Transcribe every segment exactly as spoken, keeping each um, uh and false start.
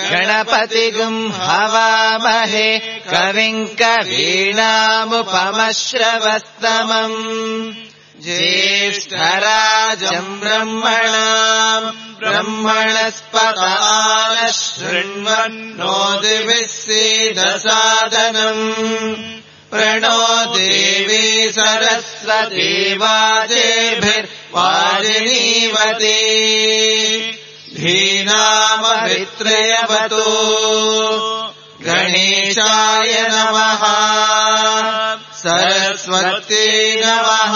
गणपतिगुं हवामहे कविं कवीनामुपमश्रवस्तमम् ज्येष्ठराजम् ब्रह्मणाम् ब्रह्मणस्पदान शृण्वन्नो दिभिः सीदसादनम् प्रणो देवी सरस्वती वाजेभिर्वाजिनीवती धीनामभित्रयवतु गणेशाय नमः सरस्वती नमः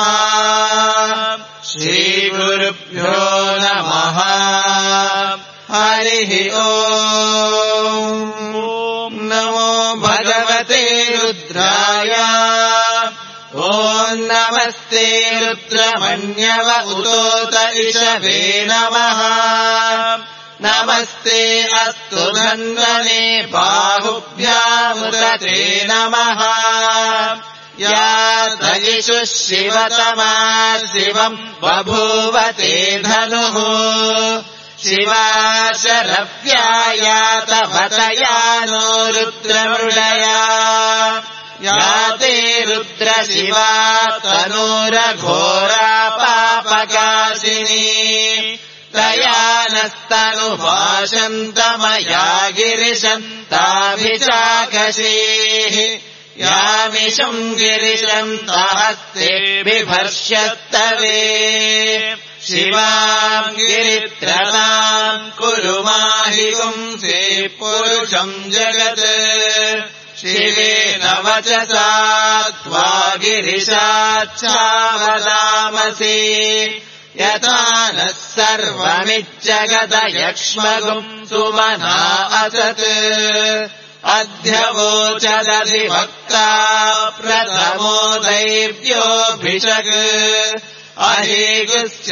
श्रीगुरुभ्यो नमः हरिः ओम् नमो भगवते रुद्राय ॐ नमस्ते रुद्रमन्यव उतोत इषवे नमः नमस्ते अस्तु धन्वने बाहुभ्यामुदते नमः या दयिषु शिवतमा शिवम् बभूवते धनुः शिवा शरव्याया तवतया नो रुद्रमृडया या ते रुद्रशिवा तनूरघोरा पापकाशिनी तया नस्तनुभाषन्तमया गिरिशन्ताभिचाकशीः यामिषम् गिरिशम् तहस्ते बिभर्ष्यस्तवे शिवाम् गिरित्रताम् कुरु माहि पुंसे पुरुषम् जगत् शिवेन वचसा त्वा गिरिशाच्छावदामसि यथा नः सर्वमिज्जगदयक्ष्मगुम् सुमना असत् अध्यवोचदधिवक्ता प्रथमो दैव्योऽभिषक् अहेगुश्च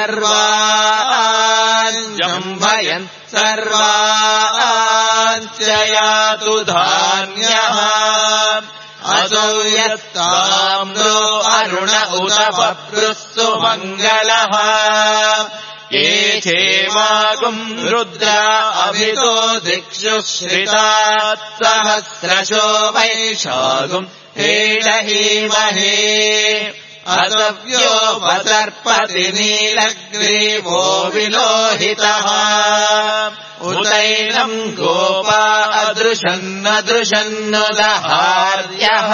सर्वान् जम्भयन् सर्वान् च यातु धान्यः असौ यस्ताम्रो अरुण उत बभ्रुः सुमङ्गलः ये क्षेमागुम् रुद्रा अभितो दिक्षु श्रितात् सहस्रशो वैशागुम् हेडहीमहे असव्योपसर्पति नीलग्रीवो विलोहितः उतैनम् गोपा अदृशन्नदृशन्नुदहार्यः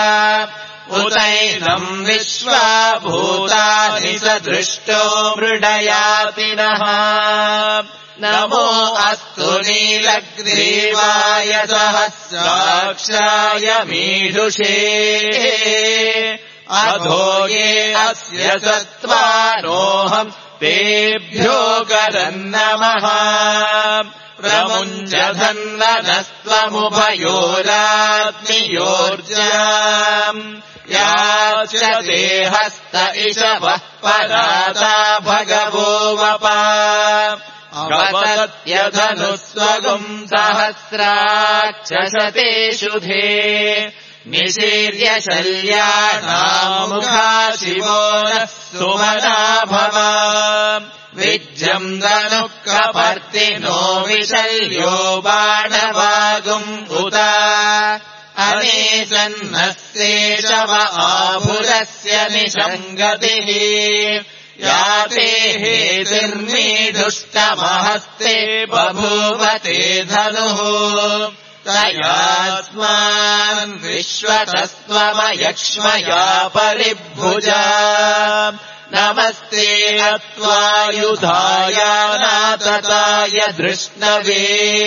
उतैनम् विश्वाभूतानि सदृष्टो मृडयातिनः नमो अस्तु नीलग्रीवाय सहस्राक्षाय मीढुषे अधो ये अस्य सत्त्वानोऽहम् तेभ्यो करन्नमः प्रमुञ्चधन्वनस्त्वमुभयोरात्मियोर्जाम् याचते हस्त इषवः पराता भगवो वपा अवसत्यधनुस्वगुम् सहस्राक्षशते शुधे निशीर्य शल्यानामुखा शिवो नः सुमना भव विज्रम् धनुः कपर्तिनो विशल्यो बाणवागुम् उत अनेसन्नस्येषव आभुरस्य निषङ्गतिः याते हेतिर्मीढुष्टमहस्ते बभूवते धनुः तयास्मान् विश्वतस्त्वमयक्ष्मया परिभुजा नमस्ते अत्वायुधाय नातताय धृष्णवे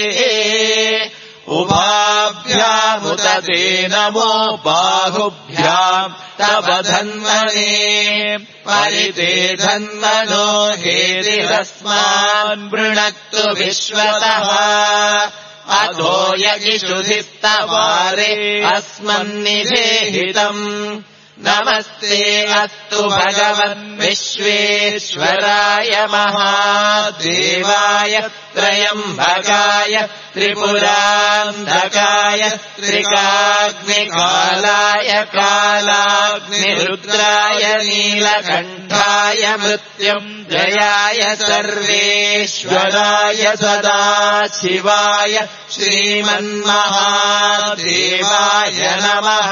उभाभ्यामुत ते नमो बाहुभ्याम् तव धन्वने परिते धन्वनो हेतिरस्मान् वृणक्तु विश्वतः अधो यजिषुधिस्तवारे अस्मन्निधेहितम् नमस्ते अस्तु भगवन् विश्वेश्वराय महादेवाय त्रयम्बकाय त्रिपुरान्धकाय त्रिकाग्निकालाय कालाग्निरुद्राय नीलकण्ठाय स्कन्धाय मृत्युम् जयाय सर्वेश्वराय सदा शिवाय श्रीमन्महादेवाय नमः।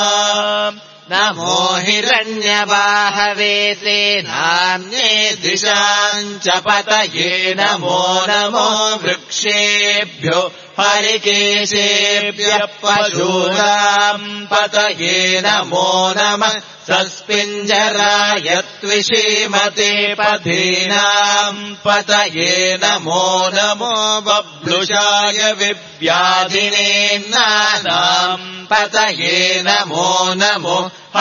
नमो हिरण्यबाहवे सेनान्ये दिशाम् च पतये नमो नमो वृक्षेभ्यो हरिकेशेभ्यः पशूनाम् पतये नमो नमः। सस्पिञ्जराय त्विषीमते पथीनाम् पतये नमो नमो। बभ्लुषाय विव्याधिने नानाम् पतये नमो नमो।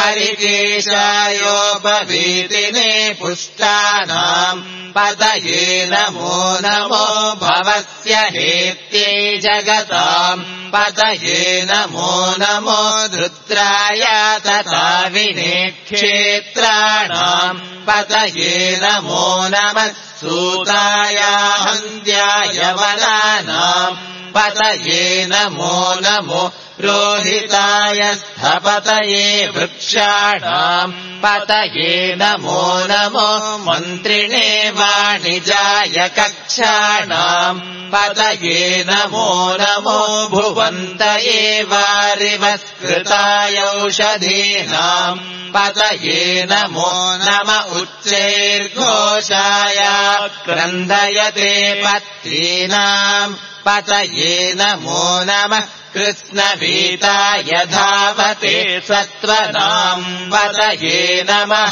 हरिकेशायोपवीतिने पुष्टानाम् पतये नमो नमो। भवस्य हेत्यै जगताम् पतये नमो नमो। रुद्राय तथा विनेक्षेत्राणाम् पतये नमो नमः। सूताय हन्त्याय वनानाम् पतये नमो नमो। रोहिताय स्थपतये वृक्षाणाम् पतये नमो नमो। मन्त्रिणे वाणिजाय कक्षाणाम् पतये नमो नमो। भुवन्तये वारिवस्कृताय औषधीनाम् पतये नमो नम। उच्चैर्घोषाय क्रन्दयते पत्रीनाम् पतये नमो नमः। कृष्णवीताय धावते सत्त्वनाम् पतये नमः।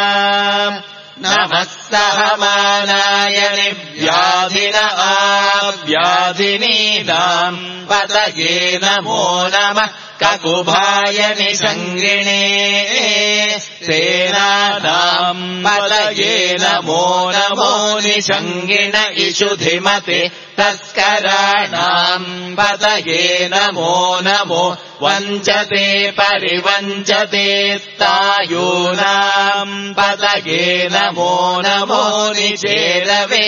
नमः सहमानाय निव्याधिन आव्याधिनीनाम् पतये नमो नमः। ककुभाय निसङ्गिणे सेनानाम् पतये नमो नमो। निसङ्गिण इषुधिमते तस्कराणाम् पतये नमो नमो। वञ्चते परिवञ्चते स्तायूनाम् पतये नमो नमो। निचेरवे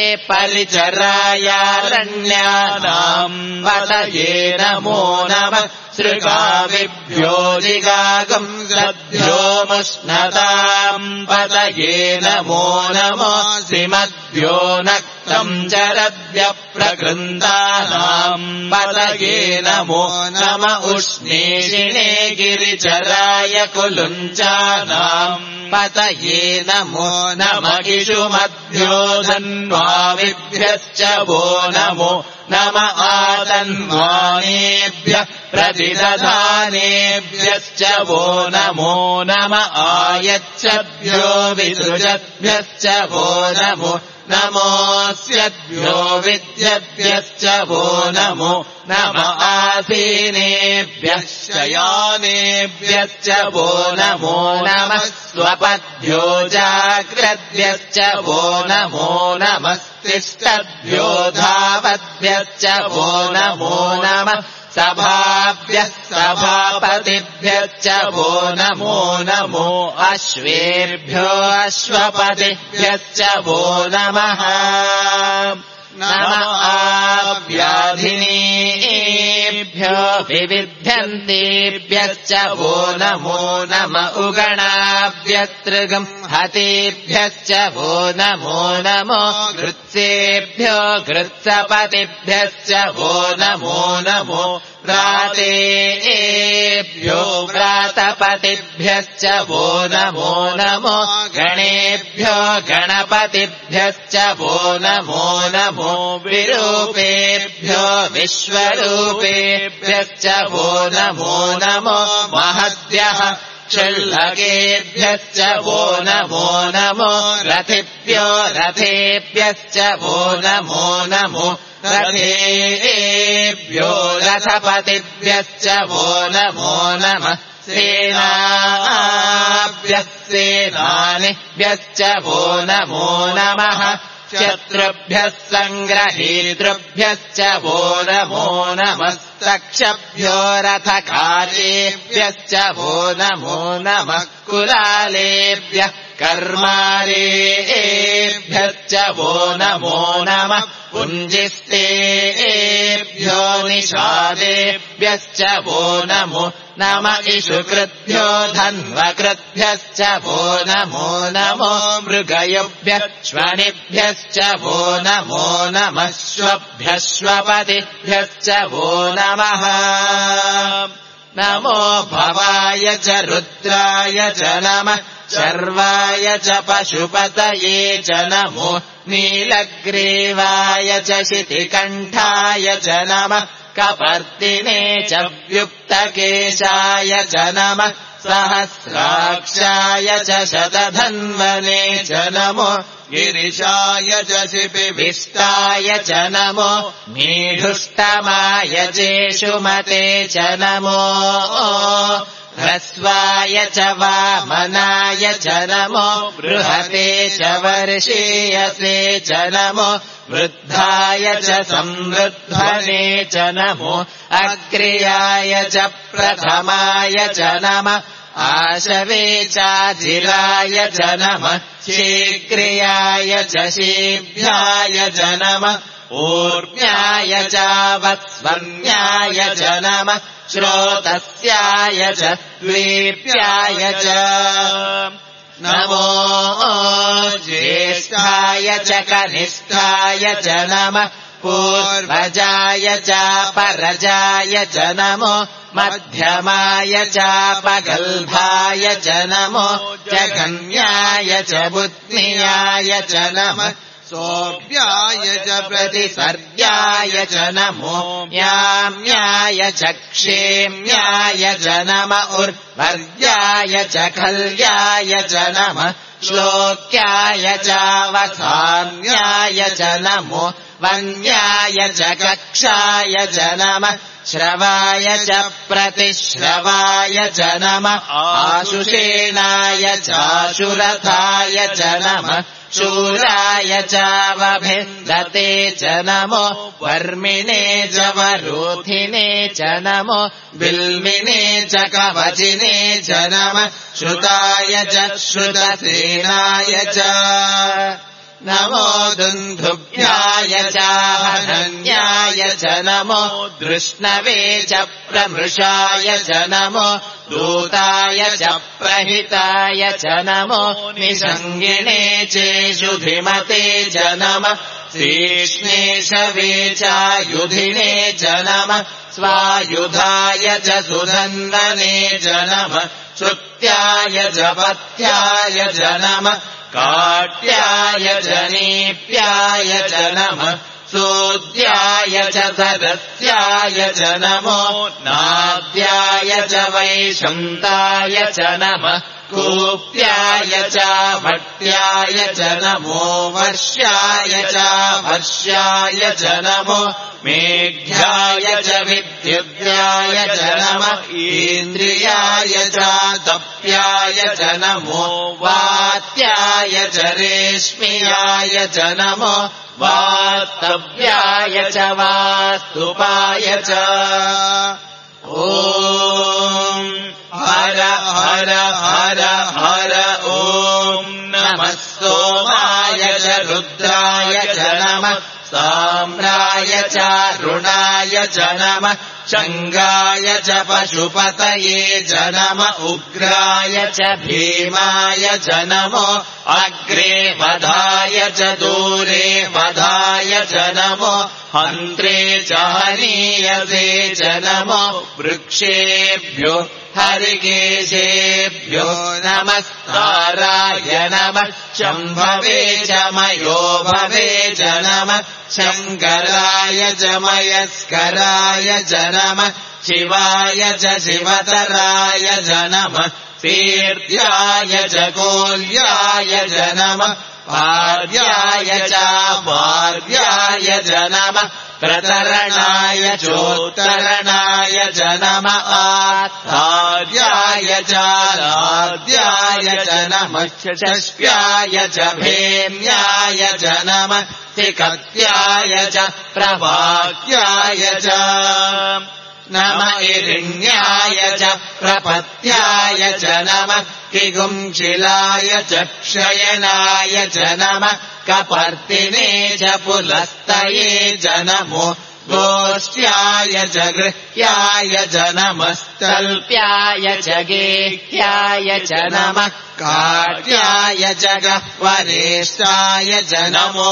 परिचरायारण्यानाम् पतये नमो नमः। सृगाविभ्यो जिगागम् सद्भ्यो मुष्णताम् पतये नमो नमो। श्रीमद्भ्यो नक्तम् चरद्भ्यः प्रकृन्तानाम् पतये नमो नम। उष्णीषिणे गिरिचराय कुलुञ्चानाम् पतये नमो नम। इषुमद्भ्यो धन्वाविभ्यश्च वो नमो नम। आतन्वानेभ्यः प्रतिदधानेभ्यश्च वो नमो नम। आयच्छद्भ्यो विसृजद्भ्यश्च वो नमो नमोऽस्यद्भ्यो विद्यद्भ्यश्च वो नमो नम। आसीनेभ्यः शयानेभ्यश्च वो नमो नमः। स्वपद्भ्यो जाग्रद्भ्यश्च वो नमो नमः। तिष्ठद्भ्यो धावद्भ्यश्च वो नमो नमः। सभाभ्यः सभापतिभ्यश्च वो नमो नमो। अश्वेभ्यो अश्वपतिभ्यश्च वो नमः। नम आव्याधिनीभ्यो विविध्यन्तेभ्यश्च वो नमो नम। उगणाभ्यतृगम् हतेभ्यश्च वो नमो नमो। घृत्सेभ्यो घृत्सपतिभ्यश्च वो नमो नमो। व्रातेभ्यो व्रातपतिभ्यश्च वो नमो नमो। गणेभ्यो गणपतिभ्यश्च वो नमो नमो। विरूपेभ्यो विश्वरूपेभ्यश्च वो नमो नमो। महद्भ्यः क्षुल्लकेभ्यश्च वो नमो नमो। रथिभ्यो रथेभ्यश्च वो नमो नमो। रथेभ्यो रथपतिभ्यश्च वो नमो नमः। सेनाभ्यः सेनानिभ्यश्च वो नमो नमः। शत्रुभ्यः सङ्ग्रहीतृभ्यश्च वो नमो नमः। सक्षभ्यो रथकार्येभ्यश्च वो नमो नमः। कुलालेभ्यः कर्मारेभ्यश्च वो नमो नमः। पुञ्जिस्तेभ्यो निषादेभ्यश्च वो नमो नम इषुकृभ्यो धन्वकृभ्यश्च वो नमो नमो मृगयुभ्यश्वनिभ्यश्च वो नमो नमः श्वभ्यश्वपतिभ्यश्च वो नमः नमो भवाय च रुद्राय च नमः शर्वाय च पशुपतये च नमो नीलग्रीवाय च शितिकण्ठाय च नमः कपर्दिने च व्युक्तकेशाय च नमः सहस्राक्षाय च शतधन्वने च नमो गिरिशाय च शिपिविष्टाय च नमो मीढुष्टमाय चेषुमते च नमो ह्रस्वाय च वामनाय च नमो बृहते च वर्षीयसे च नमो वृद्धाय च संवृद्धने च नमो अग्र्याय च प्रथमाय च नमः आशवे चाजिराय च नमः शीघ्रियाय च शीभ्याय च नमः ऊर्म्याय च वत्स्वर्ण्याय च नमः श्रोतस्याय च द्वीप्याय च नमो ज्येष्ठाय च कनिष्ठाय च नमः पूर्वजाय च परजाय च नमो मध्यमाय च पगल्भाय च नमो जघन्याय च बुद्ध्याय च नमः सोऽभ्याय च प्रतिसर्याय च नमो याम्याय च क्षेम्याय च नम उर्वर्याय च खल्याय च नमः श्लोक्याय च वसाम्याय च नमो वन्याय च कक्षाय च नमः श्रवाय च प्रतिश्रवाय च नमः आशुषेणाय चाशुरथाय च नमः शूराय च वभिन्दते च नमो वर्मिणे च वरोधिने च नमो बिल्मिने च कवचिने च नमः श्रुताय च श्रुतसेनाय च नमो दुन्दुभ्याय च हनन्याय च नमो दृष्णवे च प्रमृषाय च नमो दूताय च प्रहिताय च नमो निषङ्गिणे चेषुधिमते च नमः श्रीष्णेशवे चायुधिने च नमः स्वायुधाय च सुधन्वने च नमः श्रुत्याय च पथ्याय च नमः काट्याय च नीप्याय च नमः सूद्याय च सरस्याय च नमो नाद्याय च वैशन्ताय च नमः कूप्याय च भट्याय च नमो वर्ष्याय च वर्ष्याय च नमो मेघ्याय च विद्युद्याय च नमः इन्द्रियाय च तप्याय च नमो वात्याय च रेश्म्याय च नमो वास्तव्याय च वास्तुपाय च ॐ हर हर हर हर ॐ नमः सोमाय च रुद्राय च नमः साम्राय च रुणाय च नमः शङ्गाय च पशुपतये च नमः उग्राय च भीमाय च नमो अग्रे वधाय च दूरे वधाय च नमो हन्त्रे च हनीयसे च नमो वृक्षेभ्यो हरिकेशेभ्यो नमस्काराय नमः शम्भवे च मयो भवे च नमः शङ्कराय च मयस्कराय च नमः शिवाय च शिवतराय च नमः तीर्थ्याय च कोल्याय च नमः भार्याय च भार्याय च नमः प्रतरणाय चोत्तरणाय च नमः आधार्याय च आराध्याय च नमः षष्ट्याय च भेम्याय च नमः तिकत्याय च प्रभाक्याय च नमः इरिण्याय च प्रपत्याय च नमः किगुंशिलाय च क्षयनाय च नमः कपर्दिने च पुलस्तये च नमो गोष्ट्याय च गृह्याय च नमस्तल्प्याय च गेह्याय च नमः काट्याय च गह्वरेष्ठाय च नमो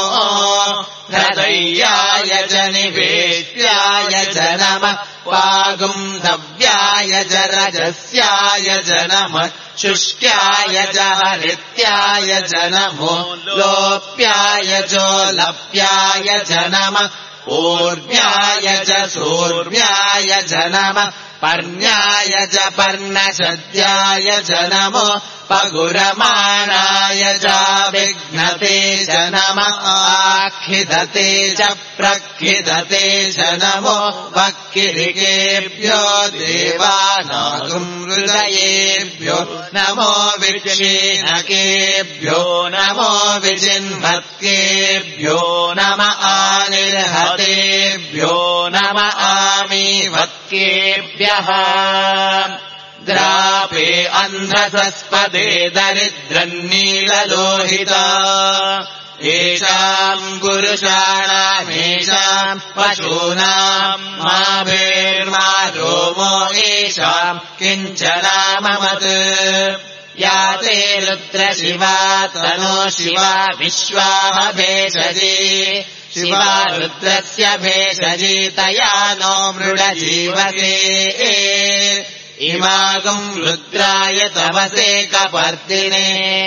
हृदयाय च निवेश्याय च नमः पागुन्धव्याय च रजस्याय च नमः शुष्क्याय च हरित्याय च नमो लोप्याय चोलप्याय च नमः ऊर्व्याय च सूर्व्याय च नमः पर्ण्याय च पर्णशद्याय च नमो पगुरमाणाय च विघ्नते च नमः आखिदते च प्रखिदते च नमो वक्किरिकेभ्यो देवानागुंहृदयेभ्यो नमो विक्षीणकेभ्यो नमो विजिन्वत्केभ्यो नम आनिर्हतेभ्यो नम आमीवत्केभ्यः द्रापे अन्ध्रसस्पदे दरिद्रन्नीललोहिता येषाम् पुरुषाणामेषाम् पशूनाम् माभेर्मा रोमो येषाम् किञ्चनाममत् या ते रुद्रशिवा तनो शिवा विश्वाः भेषजी शिवा रुद्रस्य भेषजी तया नो मृडजीवते इमागम् रुद्राय तमसे कपर्दिने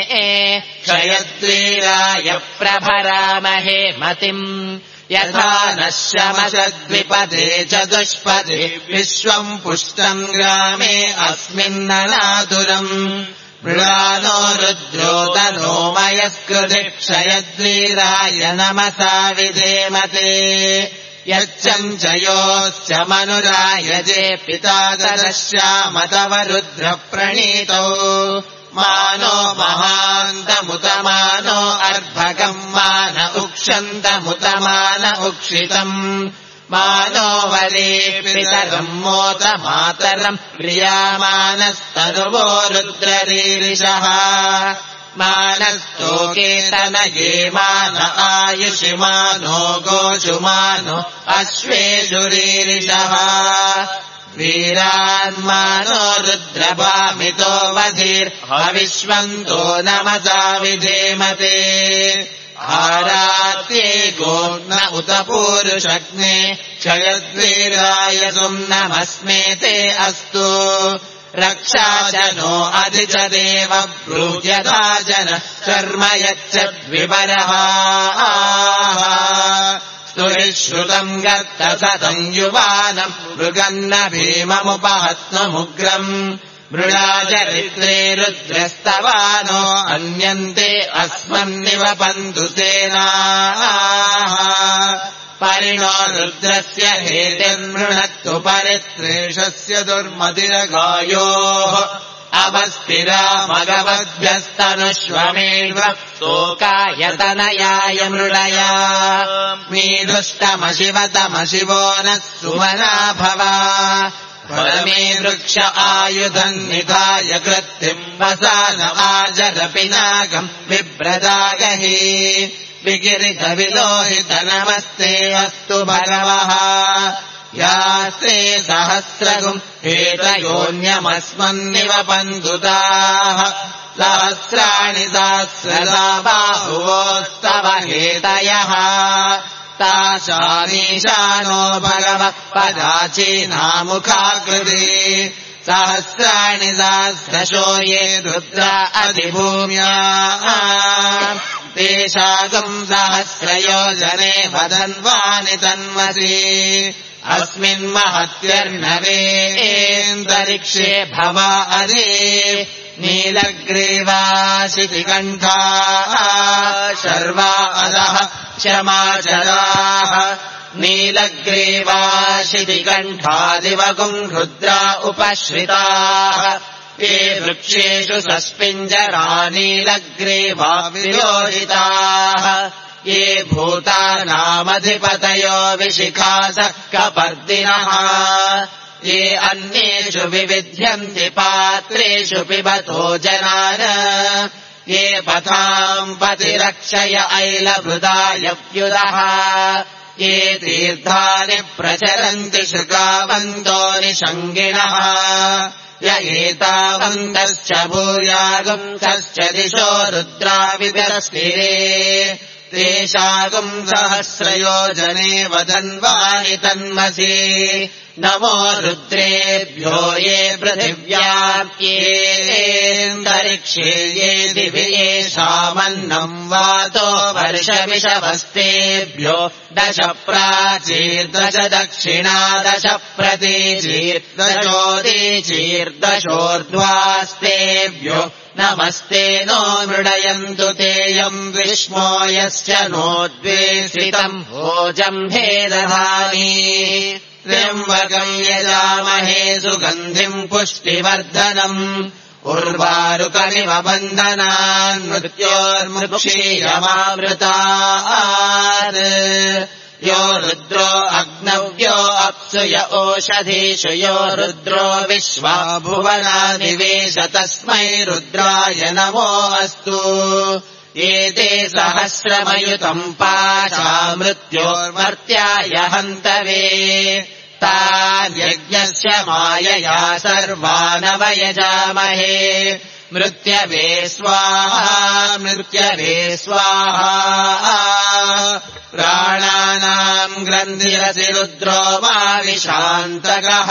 क्षयद्वीराय प्रभरामहे मतिम् यथा नः शमशद्विपदे च दुष्पदे विश्वम् पुष्टम् ग्रामे अस्मिन्ननातुरम् मृडानो रुद्रोदनो मयस्कृति क्षयद्वीराय नमसा विधेमते यच्चम् च योश्च मनुरायजे पिता ददश्यामतव रुद्रप्रणीतौ मानो महान्तमुतमानो अर्भकम् मान उक्षन्तमुतमान उक्षितम् मानो वले पितरम् मोत मातरम् प्रियामानस्तनुवो रुद्ररीरिषः मानस्तोकेतनये मान आयुषिमानो गोषुमानो अश्वेषुरीरिषः वीरान्मानो रुद्रभामितो वधीर्हविष्वन्तो नमसा विधेमते आरात्ये गोग्न उत पूरुषग्ने क्षयद्वीराय सुम्नमस्मे ते अस्तु रक्षा च नो अधि च देव ब्रूयधा जन शर्म यच्छद्विपरः स्तुरिश्रुतम् गर्तसतम् युवानम् मृगन्न भीममुपहत्नमुग्रम् मृडाचरित्रे रुद्रस्तवानो अन्यन्ते अस्मन्निवपन्तु सेनाः परिणो रुद्रस्य हेतिर्मृणत्तु परित्रेषस्य दुर्मतिरगायोः अवस्थिरा मगवद्भ्यस्तनुष्वमेव शोकायतनयाय मृडया मीदुष्टमशिवतमशिवो नः सुमना भवा फलमे वृक्ष आयुधम् निधाय कृत्तिम् वसान आजरपिनागम् बिभ्रदागहि विगिरितविलोहित नमस्ते अस्तु भगवः यास्ते सहस्रगुम् हेतयोऽन्यमस्मन्निवपन्तुताः सहस्राणि सहस्रदा बाहुवोस्तव हेतयः तासामीशानो भगवः पदाचीनामुखाकृति सहस्राणि सहस्रशो ये रुद्रा अधिभूम्या तेषागम् सहस्रयोजने वदन्वानि तन्मसि अस्मिन् महत्यर्णवेऽन्तरिक्षे भवा अरे नीलग्रीवाशितिकण्ठाः शर्वा अधः क्षमाचराः नीलग्रीवाशितिकण्ठादिवगुम् रुद्रा उपश्रिताः ये वृक्षेषु सस्पिञ्जरा नीलग्रीवा विलोहिताः ये भूतानामधिपतयो विशिखास कपर्दिनः ये अन्येषु विविध्यन्ति पात्रेषु पिबतो जनान ये पथाम् पतिरक्षय ऐलभृदायव्युदः ये तीर्थानि प्रचरन्ति शृगावन्तो निषङ्गिणः य एतावन्तश्च भूयागम् कश्च दिशो रुद्राविदस्तिरे तेषागम् सहस्रयोजने वदन्वानि तन्मसि नमो रुद्रेभ्यो ये पृथिव्याप्येऽन्तरिक्षे ये दिवि येषामन्नम् वातो वर्षविषवस्तेभ्यो दश प्राचीर्दश दक्षिणा दश प्रतीचीर्दशोदीचीर्दशोर्ध्वास्तेभ्यो नमस्ते नो मृडयन्तु तेयम् विष्मो यश्च नो द्वेषितम् भोजम्भे दधानि त्र्यम्बकम् यजामहे सुगन्धिम् पुष्टिवर्धनम् उर्वारुकमिव बन्धनान् मृत्योर्मुक्षीयमामृतात् यो रुद्रो अग्नव्यो अप्सु य ओषधीषु यो रुद्रो विश्वा भुवनादिवेश तस्मै रुद्राय नमो अस्तु एते सहस्रमयुतम् पाशा मृत्योर्मर्त्याय हन्तवे तान्यज्ञस्य मायया सर्वानवयजामहे मृत्यवे स्वाहा मृत्यवे स्वाहा प्राणानाम् ग्रन्थिरसि रुद्रो मा विशान्तकः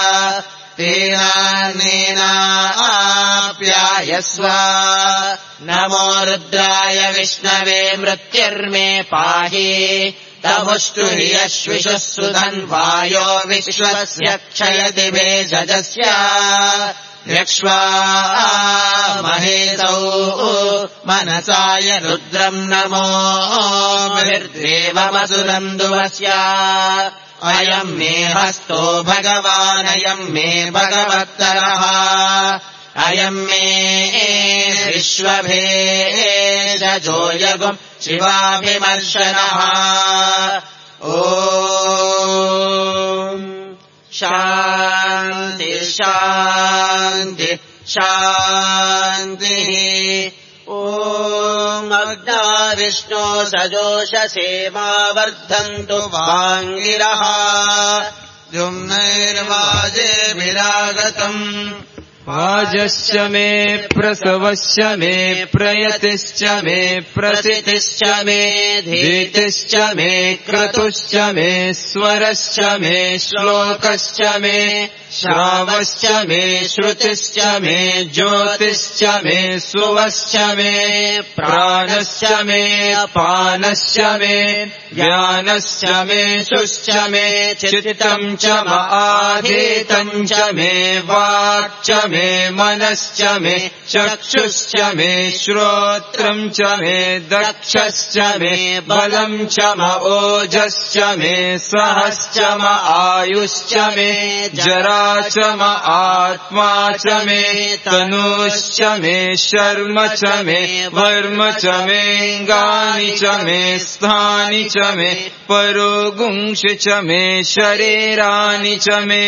तेनान्नेनाप्यायस्व नमो रुद्राय विष्णवे मृत्युर्मे पाहि तमुष्टु हि यश्विषुः सुधन्वायो विश्वस्य क्षयति भेषजस्य यक्ष्वा महेतौ मनसाय रुद्रम् नमो मृर्देवमसुरन्दुवस्य अयम् मे हस्तो भगवानयम् मे भगवत्तरः अयम् मे विश्वभेषजो यगुम् शिवाभिमर्शनः ॐ शान्ति शान्ति शान्तिः ॐ अग्ना विष्णो सजोषसे मा वर्धन्तु वाङ्गिरः जुम्नैर्वाजेभिरागतम् वाजश्च मे प्रसवश्च मे प्रयतिश्च मे प्रसितिश्च मे धीतिश्च मे क्रतुश्च मे स्वरश्च मे श्लोकश्च मे श्रावश्च मे श्रुतिश्च मे ज्योतिश्च मे सुवश्च मे प्राणश्च मे अपानश्च मे ज्ञानश्च मे शुश्च मे चित्तम् च आधीतम् च मे वाक् च मे मनश्च मे चक्षुश्च मे श्रोत्रम् च मे दक्षश्च मे बलम् च म ओजश्च मे सहश्च म आयुश्च मे जरा च म आत्मा च मे तनुश्च मे शर्म च मे वर्म च मेऽङ्गानि च मे स्थानि च मे परोगुंषि च मे शरीराणि च मे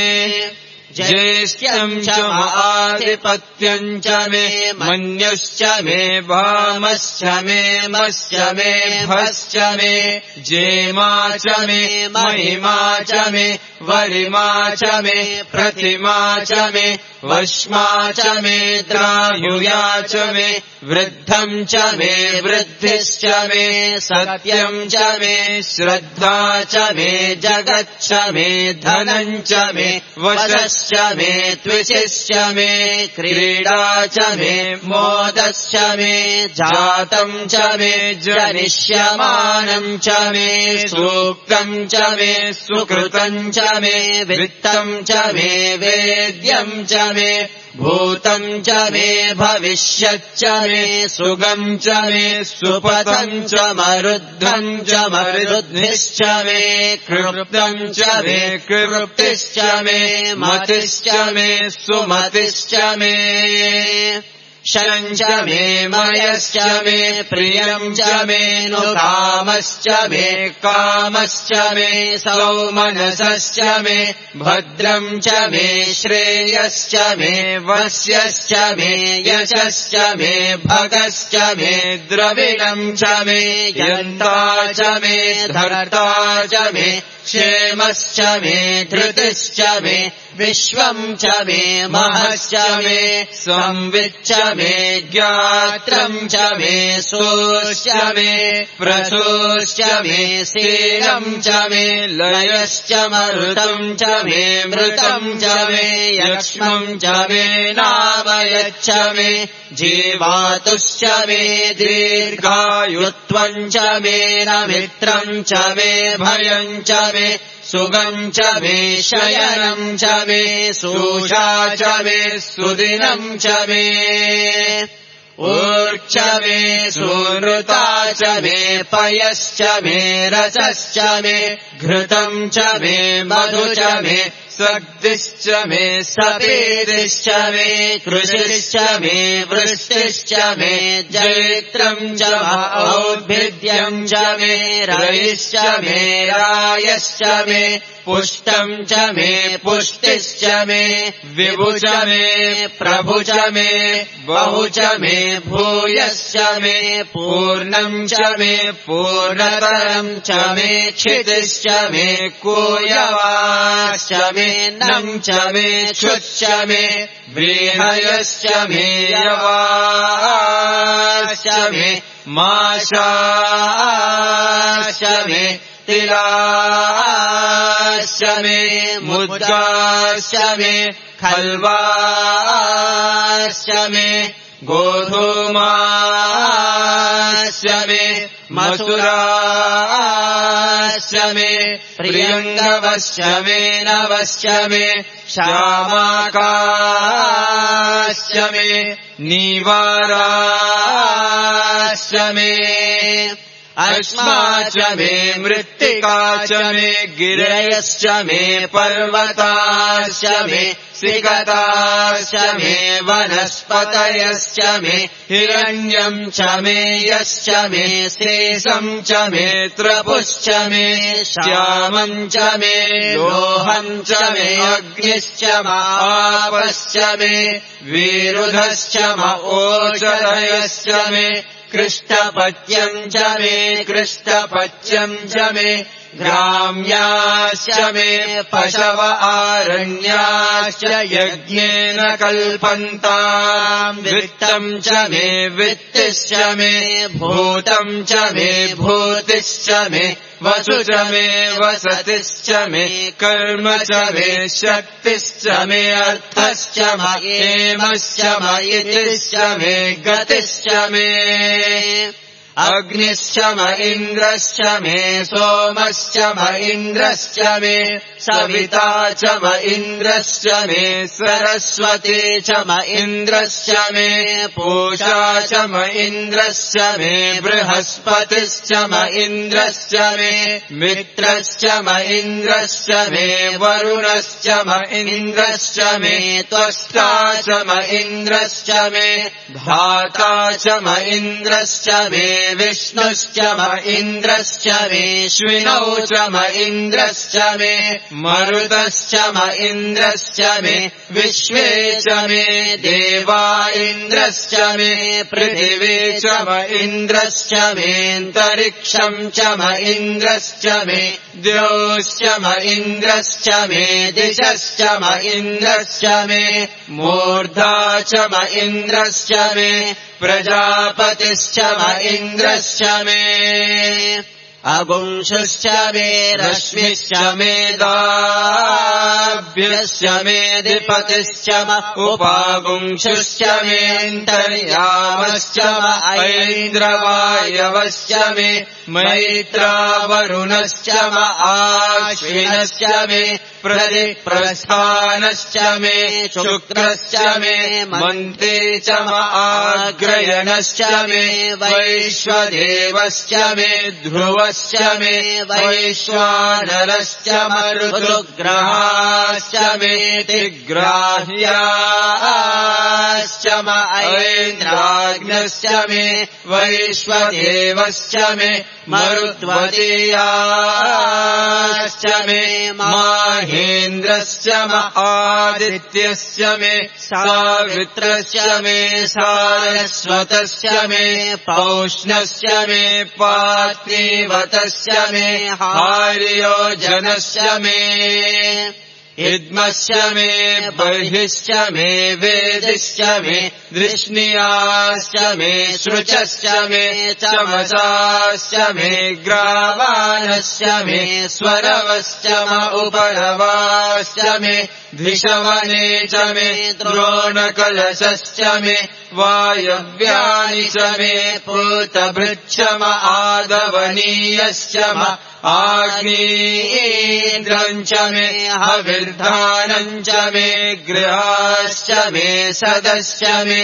ज्येष्ठ्यम् च आधिपत्यम् च मे मन्युश्च मे भामश्च मे मश्च मे भश्च मे जेमा च मे महिमा च मे वरिमा च मे प्रतिमा च मे वश्मा च मे द्रायुया च मे वृद्धम् च मे वृद्धिश्च मे सत्यम् च मे श्रद्धा च मे जगच्च मे धनम् च मे वशश्च मे त्विषिश्च मे क्रीडा च मे मोदश्च मे जातम् च मे जनिष्यमानम् च मे सूक्तम् च मे सुकृतम् च मे वित्तम् च मे वेद्यम् च मे भूतम् च मे भविष्यच्च मे सुगम् च मे सुपथम् च मरुद्धम् च मरुद्धिश्च मे कृप्तम् च मे कृप्तिश्च मे मतिश्च मे सुमतिश्च मे शयम् च मे मयश्च मे प्रियम् च मे नु कामश्च मे कामश्च मे सौमनसश्च मे भद्रम् च मे श्रेयश्च मे वस्यश्च मे यशश्च मे भगश्च मे द्रविणम् च मे यन्ता च मे धर्ता च मे क्षेमश्च मे धृतिश्च मे विश्वम् च मे महश्च मे संविच्च मे ज्ञात्रम् च मे सोश्च मे प्रसोश्च मे सेनम् च मे लयश्च मरुतम् च मे मृतम् च मे यक्ष्मम् च मे नामयच्च मे जीवातुश्च मे दीर्घायुत्वम् च मे न मित्रम् च मे भयम् च मे सुगम् च मे शयनम् च मे सूषा च मे सुदिनम् च मे ऊर्च मे सुनृता च मे पयश्च मे रसश्च मे घृतम् च मे मधु च मे सग्दिश्च मे सपेदिश्च मे कृषिश्च मे वृष्टिश्च मे जैत्रम् च औद्भिद्यम् च मे रयिश्च मे रायश्च मे पुष्टम् च मे पुष्टिश्च मे विभु च मे प्रभु च मे बहु च मे भूयश्च मे पूर्णम् च मे पूर्णतरम् च मे क्षितिश्च मे कूयवाश्च मे नम् च मे क्षुच्च मे व्रीहयश्च मे यवाश्च मे माशाश्च मे तिलाश्च मे मुद्गाश्च मे खल्वाश्च मे गोधूमाश्च मे मसुराश्च मे प्रियङ्गवश्च मे नवश्च मे श्यामाकाश्च मे नीवाराश्च मे अश्मा च मे मृत्तिका च मे गिरयश्च मे पर्वताश्च मे सिकताश्च मे वनस्पतयश्च मे हिरण्यम् च मे यश्च मे शेषम् च मे त्रपुश्च मे श्यामम् च मे लोहम् च मे अग्निश्च आपश्च मे विरुधश्च ओषधयश्च मे कृष्णपत्यम् च मे कृष्णपत्यम् च मे ग्राम्याश्च मे पशव आरण्याश्च यज्ञेन कल्पन्ताम् वित्तम् च मे वित्तिश्च मे भूतम् च मे भूतिश्च मे वसु च मे वसतिश्च मे कर्म च मे शक्तिश्च मे अर्थश्च मयेमश्च मयितिश्च मे गतिश्च मे अग्निश्च म इन्द्रश्च मे सोमश्च म इन्द्रश्च मे सविता च म इन्द्रश्च मे सरस्वती च म इन्द्रश्च मे पूषा च म इन्द्रश्च मे बृहस्पतिश्च म इन्द्रश्च मे मित्रश्च म इन्द्रश्च मे वरुणश्च म इन्द्रश्च मे त्वष्टा च म इन्द्रश्च मे धाता च म इन्द्रश्च मे विष्णुश्च म इन्द्रश्च मे श्विनौ च म इन्द्रश्च मे मरुतश्च म इन्द्रश्च मे विश्वे च मे देवा इन्द्रश्च मे पृथिवी च म इन्द्रश्च मेऽन्तरिक्षम् च म इन्द्रश्च मे द्यौश्च म इन्द्रश्च मे दिशश्च म इन्द्रश्च मे मूर्धा च म इन्द्रश्च मे प्रजापतिश्च म इन्द्रश्च मे अगुंशुश्च मे रश्मिश्च मे दाभ्यश्च मे दिपतिश्च म उपागुंशुश्च मेऽन्तर्यामश्च म ऐन्द्रवायवश्च मे मैत्रावरुणश्च म आश्विनश्च मे प्रतिप्रस्थानश्च मे शुक्रश्च मे मन्ते च म आग्रयणश्च मे वैश्वदेवश्च मे ध्रुवश्च सोमश्च मे वैश्वानरश्च मरुतुग्रहाश्च मेतिग्राह्याश्च म ऐन्द्राग्नश्च मे वैश्वदेवश्च मे मरुद्वतीयाश्च मे माहेन्द्रश्च म आदित्यश्च मे सावित्रश्च मे सारस्वतश्च मे पौष्णश्च मे पार्थिवतश्च मे हार्योजनश्च मे इद्मश्च मे बर्हिश्च मे वेदिश्च मे दृष्णियाश्च मे श्रुचश्च मे चमसाश्च मे ग्रावाणश्च मे स्वरवश्च म उपरवाश्च मे धिषवने च मे द्रोणकलशश्च मे वायव्यानि च मे पूतभृच्छ म आदवनीयश्च म आग्नीन्द्रम् च मे हविर्धानम् च मे गृहाश्च मे सदश्च मे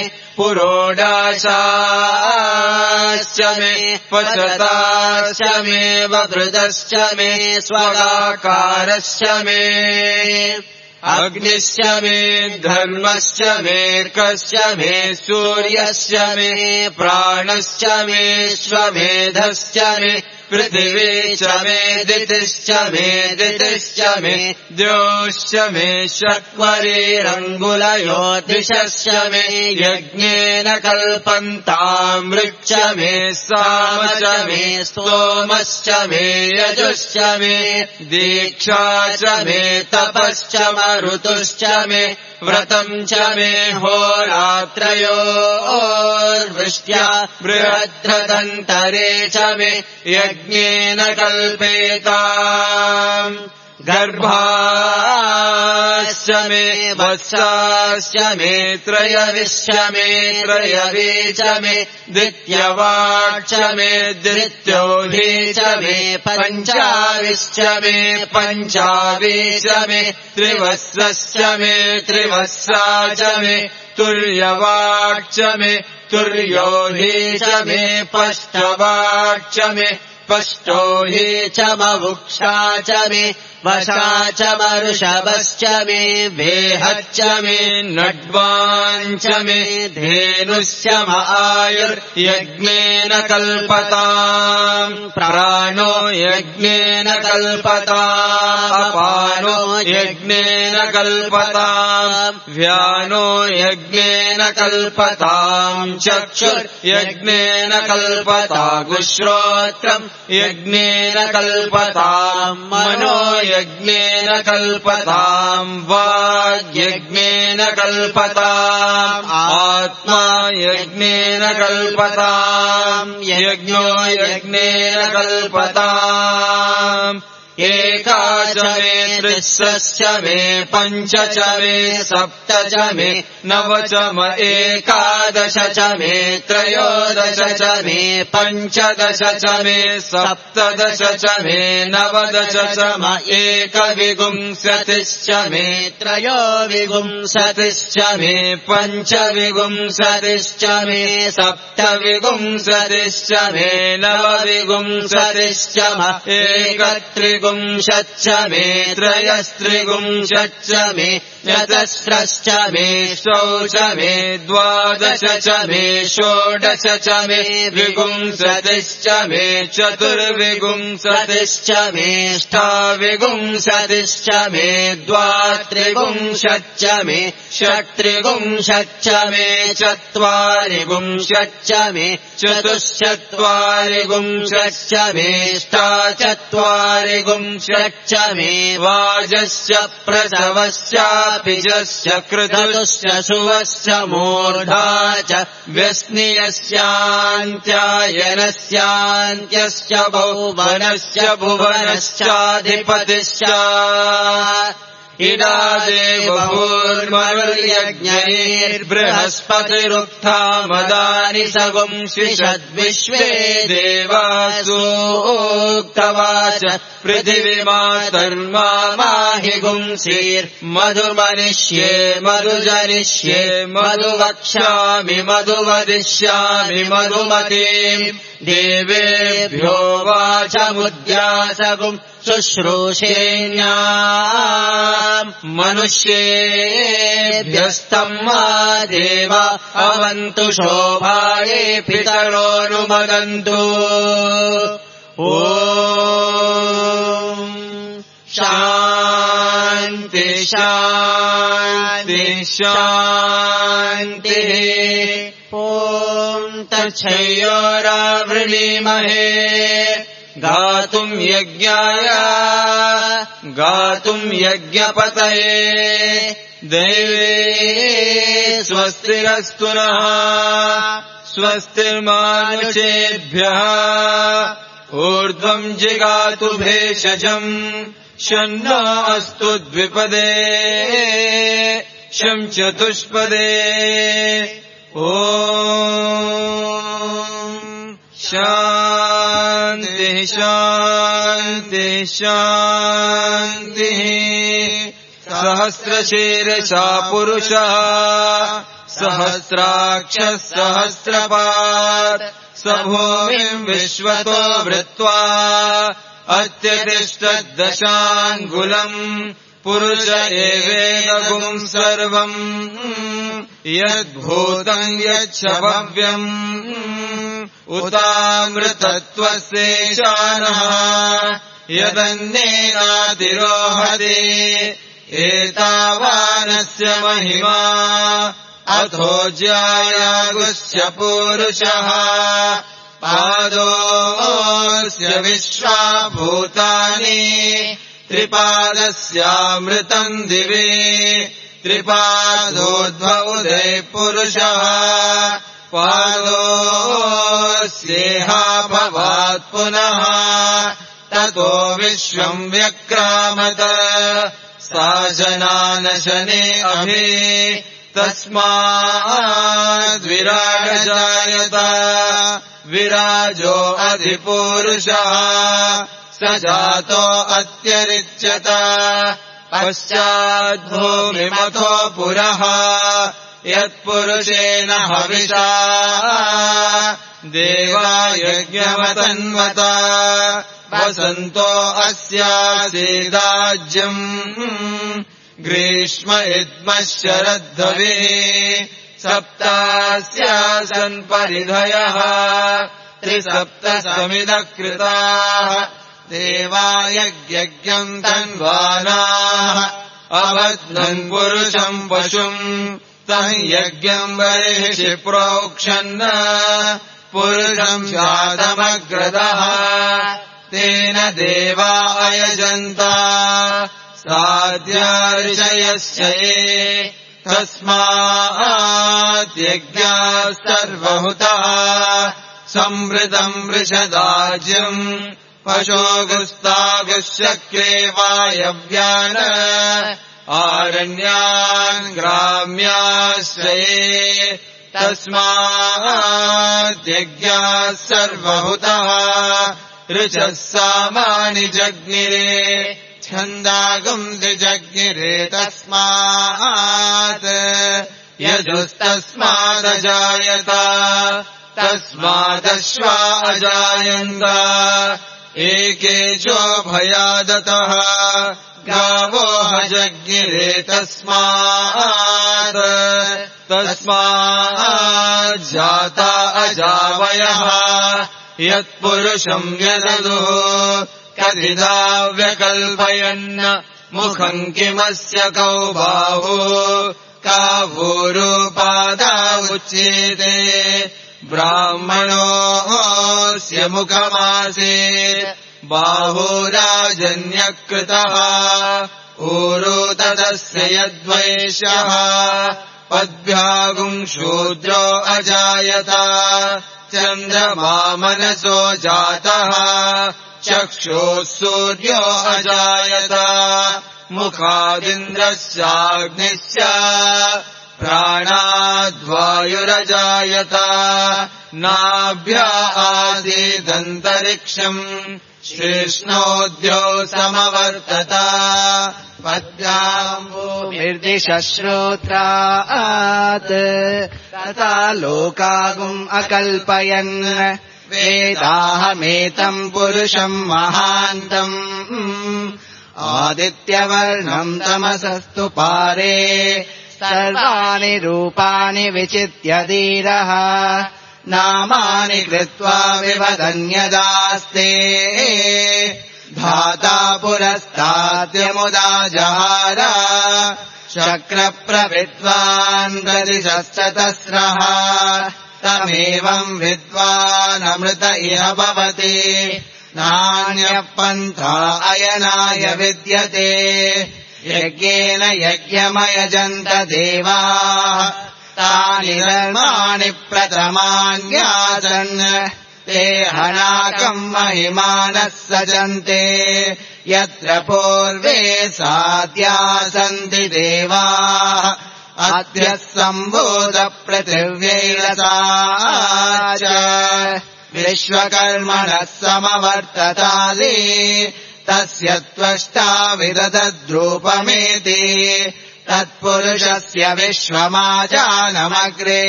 पुरोडाशाश्च मे पचताश्च मे ववृतश्च मे स्वगाकारश्च मे अग्निश्च मे धर्मश्च मे कश्च मे सूर्यश्च मे प्राणश्च मे श्वमेधश्च मे पृथिवी च मे दितिश्च मे दितिश्च मे द्योश्च मे शक्वरीरङ्गुलयो दिशश्च मे यज्ञेन कल्पन्तामृच्च मे सामश्च मे स्तोमश्च मे यजुश्च मे दीक्षा च मे तपश्च ऋतुश्च मे व्रतम् च मे होरात्रयोर्वृष्ट्या बृहद्रदन्तरे च मे यज्ञेन कल्पेताम् गर्भाश्च मे वत्साश्च मे त्रयविश्च मे त्रयवी च मे द्वितीयवाक् मे द्वितीयोऽधि च मे पञ्चाविश्च मे पञ्चावी च मे त्रिवत्सश्च मे त्रिवत्सा च मे तुर्यवाक् मे तुर्योऽधि च मे पष्टवाक् मे पष्टो हि च मवुक्षा च मे वशा च मऋषभश्च मे वेहच्च मे नड्वाञ्च मे धेनुश्च म आयुर्यज्ञेन कल्पताम् प्राणो यज्ञेन कल्पताम् अपानो यज्ञेन कल्पताम् व्यानो यज्ञेन कल्पताम् चक्षुर्यज्ञेन कल्पतागुश्रोत्रम् यज्ञेन कल्पताम् मनो यज्ञेन कल्पताम् वाग्यज्ञेन कल्पताम् आत्मा यज्ञेन कल्पताम् यज्ञो यज्ञेन कल्पताम् एकाच मे त्रिस्रश्च मे पञ्च च मे सप्त च मे नव च म एकादश च मे त्रयोदश च मे पञ्चदश च मे सप्तदश च मे नवदश च म एकविंशतिश्च मे त्रयोविंशतिश्च मे पञ्चविंशतिश्च मे सप्तविंशतिश्च मे नवविंशतिश्च म एकत्रि विंशच्च मे त्रयस्त्रिविंशच्च मे चतस्रश्च मे षोडश मे द्वादश च मे षोडश च मे विंशतिश्च मे चतुर्विंशतिश्च मे अष्टाविंशतिश्च मे द्वात्रिंशच्च मे षट्त्रिंशच्च मे चत्वारिंशच्च मे चतुश्चत्वारिंशच्च मे अष्टाचत्वारिंशच्च मे वाजश्च प्रसवश्चापिजश्च कृतुश्च शुवश्च मूर्धा च व्यस्नियस्यान्त्यायनस्यान्त्यश्च भुवनश्च भुवनश्चाधिपतिश्च इडा देवभूर्मनुर्यज्ञैर्बृहस्पतिरुक्था मदानि सगुंशिषद्विश्वे देवासूक्तवाच पृथिवीमातर्मा माहि गुंसीर्मधुमनिष्ये मधुजनिष्ये मधुवक्ष्यामि मधुवदिष्यामि मधुमतीम् देवेभ्यो वाचमुद्यासगुम् शुश्रूषेण्याम् मनुष्येभ्यस्तम् मा देवा अवन्तु शोभाये पितरोऽनुमदन्तु ॐ शान्ति शान्ति शान्तिः ॐ तच्छयोरावृणीमहे गातुम् यज्ञाय गातुम् यज्ञपतये देवे स्वस्तिरस्तु नः स्वस्तिर्मानुषेभ्यः ऊर्ध्वम् जिगातु भेषजम् शन्नो अस्तु द्विपदे शं चतुष्पदे ॐ शान्तिः शान्तिः शान्तिः सहस्रशीर्षा पुरुषः सहस्राक्षः सहस्रपात् स भूमिम् विश्वतो वृत्वा अत्यतिष्ठद्दशाङ्गुलम् पुरुष एवेदगुम् सर्वम् यद्भूतम् यच्च भव्यम् उतामृतत्वस्यैशानः यदन्येनातिरोहति एतावानस्य महिमा अथो ज्यायागुस्य पूरुषः पादोऽस्य विश्वाभूतानि त्रिपादस्यामृतम् दिवे त्रिपादोद्भवदे पुरुषः पादोऽस्येहा भवात् पुनः ततो विश्वम् व्यक्रामत सा जनानशने अभि तस्माद्विराजजायत विराजो अधिपूरुषः स जातो अत्यरिच्यत पश्चाद्भूमिमथो पुरः यत्पुरुषेण हविषा देवा यज्ञमतन्वत वसन्तो अस्यासीदाज्यम् ग्रीष्म इद्मः शरद्धविः सप्तास्यासन् परिधयः त्रिसप्त समिदकृताः देवा यज्ञम् तन्वानाः अवध्नन् पुरुषम् पशुम् तम् यज्ञम् बर्हिषि प्रोक्षन् पुरुषम् जातमग्रदः तेन देवा अयजन्ता साध्या ऋषयस्य ये तस्मात् यज्ञाः सर्वहुतः संवृतम् वृषदाज्यम् पशोगुस्तागुश्चक्रे वायव्यान् आरण्यान् ग्राम्याश्रये तस्मात् यज्ञाः सर्वहुतः ऋचः सामानि जज्ञिरे छन्दागुंसि जज्ञिरे तस्मात् यजुस्तस्मादजायत तस्मादश्वा अजायन्त एकेचो भयादतः गावो हजज्ञिरे तस्मात् तस्माज्जाता अजावयः यत्पुरुषम् व्यददुः कथिदा व्यकल्पयन् मुखम् किमस्य कौ बाहु का भूरूपादा उच्येते ब्राह्मणोऽस्य मुखमासीत् बाहुराजन्यकृतः ऊरू तदस्य यद्वैश्यः पद्भ्यागुम् शूद्रो अजायत चन्द्रमा मनसो जातः चक्षुः सूर्यो अजायत मुखादिन्द्रस्याग्निश्च प्राणाद्वायुरजायत नाभ्या आसीदन्तरिक्षम् श्रीष्णोद्यो समवर्तत पद्भ्याम् भूमिर्दिशश्रोत्रात् तथा लोकागुम् अकल्पयन् वेदाहमेतम् पुरुषम् महान्तम् आदित्यवर्णम् तमसस्तु पारे सर्वाणि रूपाणि विचित्य धीरः नामानि कृत्वा विवदन्यदास्ते धाता पुरस्ताद्यमुदा जहार शक्रप्रविद्वान् ददिशश्चतस्रः तमेवम् विद्वानमृत इह भवति नान्यः पन्था अयनाय विद्यते यज्ञेन यज्ञमयजन्त देवाः तानि धर्माणि प्रथमान्यासन् ते हनाकम् महिमानः सजन्ते यत्र पूर्वे साध्यासन्ति देवाः अद्य सम्भूत पृथिव्यैरसा च विश्वकर्मणः समवर्ततादि तस्य त्वष्टा विदधद्रूपमेति तत्पुरुषस्य विश्वमाजानमग्रे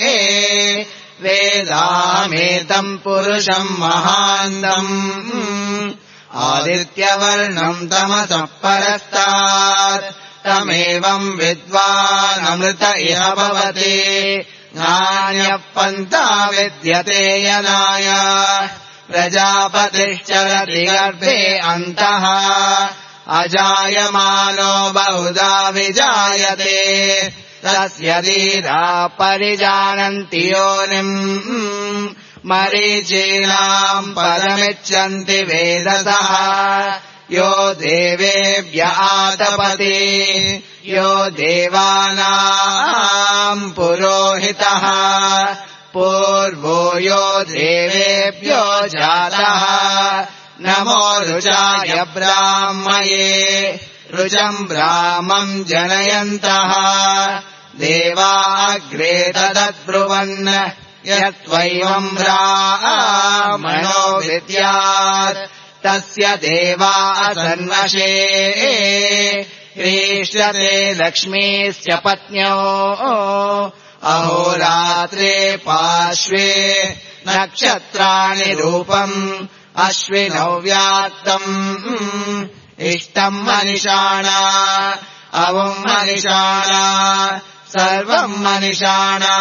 वेदामेतम् पुरुषम् महान्तम् आदित्यवर्णम् तमसः परस्तात् तमेवम् विद्वानमृत इह भवति नान्यः पन्था विद्यते यनाय प्रजापतिश्चरति गर्भे अन्तः अजायमानो बहुधा विजायते तस्य धीरा परिजानन्ति योनिम् मरीचीनाम् पदमिच्छन्ति वेदसः यो देवेभ्य आतपति यो देवानाम् पुरोहितः पूर्वो यो देवेभ्यो जातः नमो रुचाय ब्राह्मये रुचम् ब्राह्मम् जनयन्तः देवाग्रे तदब्रुवन् यत्त्वैवम् ब्राह्मणो विद्यात् तस्य देवा सन्वशे ह्रीष्यते लक्ष्मीश्च पत्न्यो अहोरात्रे पार्श्वे नक्षत्राणि रूपम् अश्विनौ व्यात्तम् इष्टम् मनिषाणा अवम् मनिषाणा सर्वम् मनिषाणा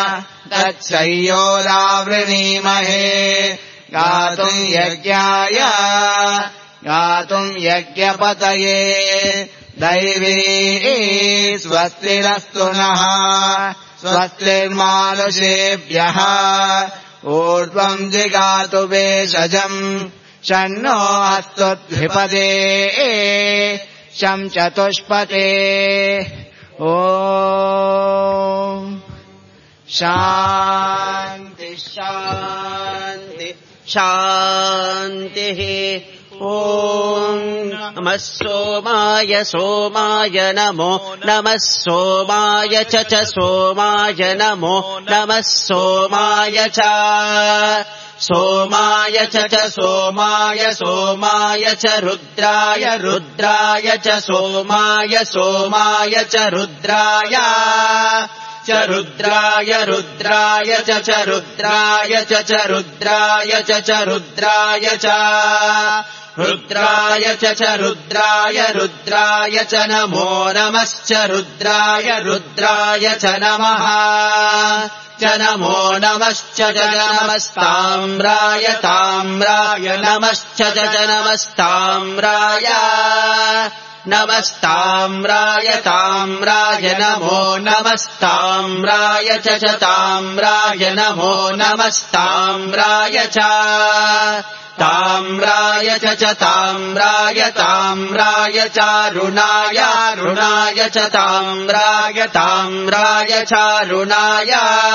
तच्छय्योरावृणीमहे गातुम् यज्ञाय गातुम् यज्ञपतये दैवी स्वस्तिरस्तु नः स्वस्तिर्मानुषेभ्यः ऊर्ध्वम् जिगातु भेषजम् शन्नो अस्तु द्विपदे शं चतुष्पदे ओ शान्ति शान्ति शान्तिः ॐ नमः सोमाय सोमाय नमो नमः सोमाय च च सोमाय नमो नमः सोमाय च सोमाय च च सोमाय सोमाय च रुद्राय रुद्राय च सोमाय सोमाय च रुद्राय च रुद्राय रुद्राय च च रुद्राय च च रुद्राय च च रुद्राय च रुद्राय च च रुद्राय रुद्राय च नमो नमश्च रुद्राय रुद्राय च नमः च नमो नमश्च च नमस्ताम्राय ताम्राय नमश्च च नमस्ताम्राय नमस्ताम्राय ताम्राय नमो नमस्ताम्राय च च ताम्राय नमो नमस्ताम्राय च ताम्राय च च ताम्राय ताम्राय चारुणाय रुणाय च ताम्राय ताम्राय चारुणाय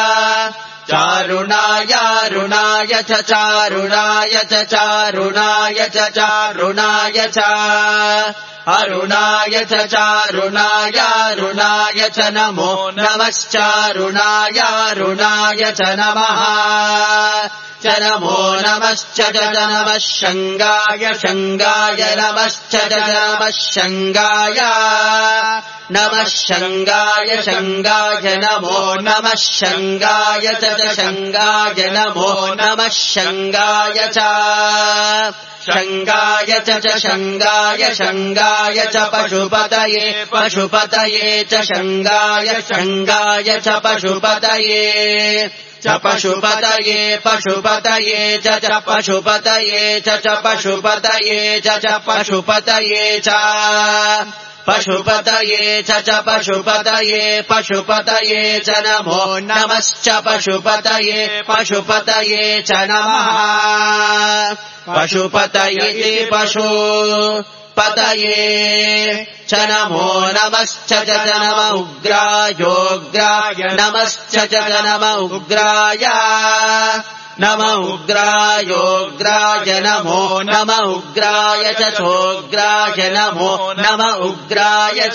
चारुणाय रुणाय च चारुणाय च चारुणाय च चारुणाय च अरुणाय च चारुणाय रुणाय च नमो नमश्चारुणाय रुणाय च नमः च नमो नमश्च च नमः शङ्गाय शङ्गाय नमश्च च नमः शङ्गाय नमः शङ्गाय शङ्गाय नमो नमः शङ्गाय च शङ्गाय नमो नमः शङ्गाय च शङ्गाय च शङ्गाय शङ्गाय च पशुपतये पशुपतये च शङ्गाय शङ्गाय च पशुपतये च पशुपतये पशुपतये च च पशुपतये च च पशुपतये च च पशुपतये च पशुपतये च च पशुपतये पशुपतये च नमो नमश्च पशुपतये पशुपतये च नमः पशुपतये पशुपतये च नमो नमश्च च नम उग्रायोग्राय नमश्च च नम उग्राय नम उग्रायोग्राय नमो नम उग्राय च चोग्राय नमो नम उग्राय च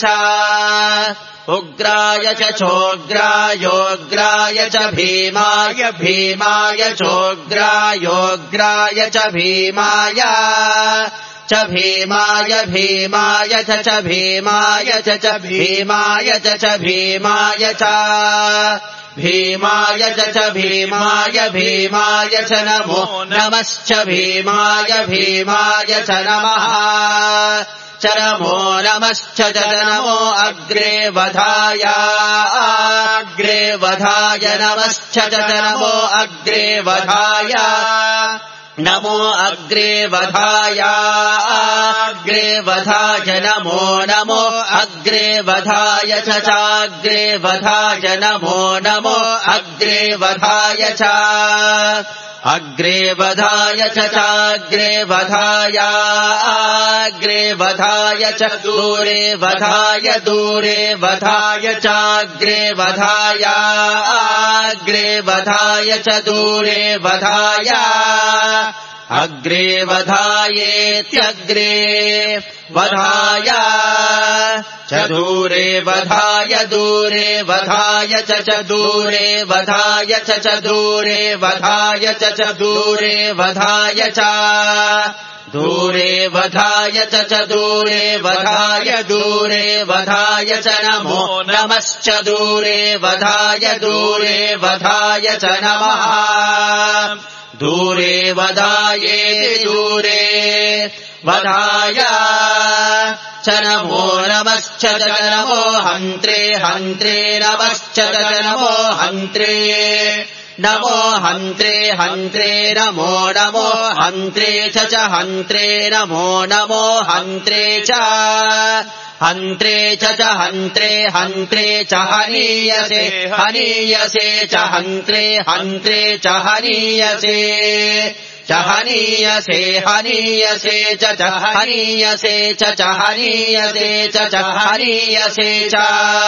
उग्राय च चोग्रायोग्राय च भीमाय भीमाय चोग्रायोग्राय च भीमाय च भीमाय भीमाय च च भीमाय च च भीमाय च च भीमाय च भीमाय च च भीमाय भीमाय च नमो नमश्च भीमाय भीमाय च नमः च नमो नमश्च च नमो अग्रे वधाय अग्रे वधाय नमश्च च नमो अग्रे वधाय नमो अग्रे वधाय अग्रे वधाय नमो नमो अग्रे वधाय च चाग्रे वधाय नमो नमो अग्रे वधाय च अग्रे वधाय च चाग्रे वधाय अग्रे वधाय च दूरे वधाय दूरे वधाय चाग्रे वधाय अग्रे वधाय च दूरे वधाय अग्रे वधायेत्यग्रे वधाय च दूरे वधाय दूरे वधाय च च दूरे वधाय च च दूरे वधाय च च दूरे वधाय च दूरे वधाय च च दूरे वधाय दूरे वधाय च नमो नमश्च दूरे वधाय दूरे वधाय च नमः दूरे वधाये दूरे वधाय च नमो नमश्च च नमो हन्त्रे हन्त्रे नमश्च च नमो हन्त्रे नमो हन्त्रे हन्त्रे नमो नमो हन्त्रे च च हन्त्रे नमो नमो हन्त्रे च हन्त्रे च च हन्त्रे हन्त्रे च हनीयसे हनीयसे च हन्त्रे हन्त्रे च हनीयसे च हनीयसे हनीयसे च च हनीयसे च च हनीयसे च च हनीयसे च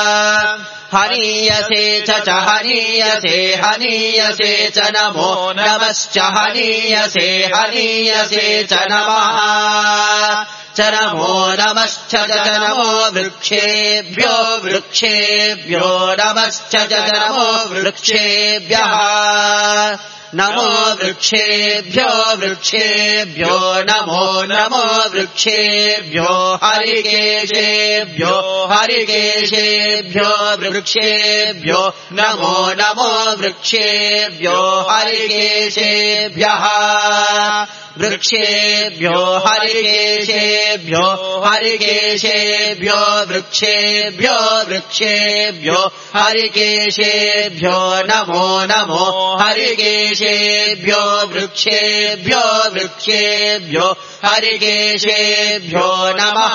हनीयसे च च हनीयसे हनीयसे च नमो नमश्च हनीयसे हनीयसे च नमः च नमो नमश्च च नमो वृक्षेभ्यो वृक्षेभ्यो नमश्च च नमो वृक्षेभ्यः नमो वृक्षेभ्यो वृक्षेभ्यो नमो नमो वृक्षेभ्यो हरिकेशेभ्यो हरिकेशेभ्यो वृक्षेभ्यो नमो नमो वृक्षेभ्यो हरिकेशेभ्यः वृक्षेभ्यो हरिकेशेभ्यो हरिकेशेभ्यो वृक्षेभ्यो वृक्षेभ्यो हरिकेशेभ्यो नमो नमो हरिकेश हरिकेशेभ्यो वृक्षेभ्यो वृक्षेभ्यो हरिकेशेभ्यो नमः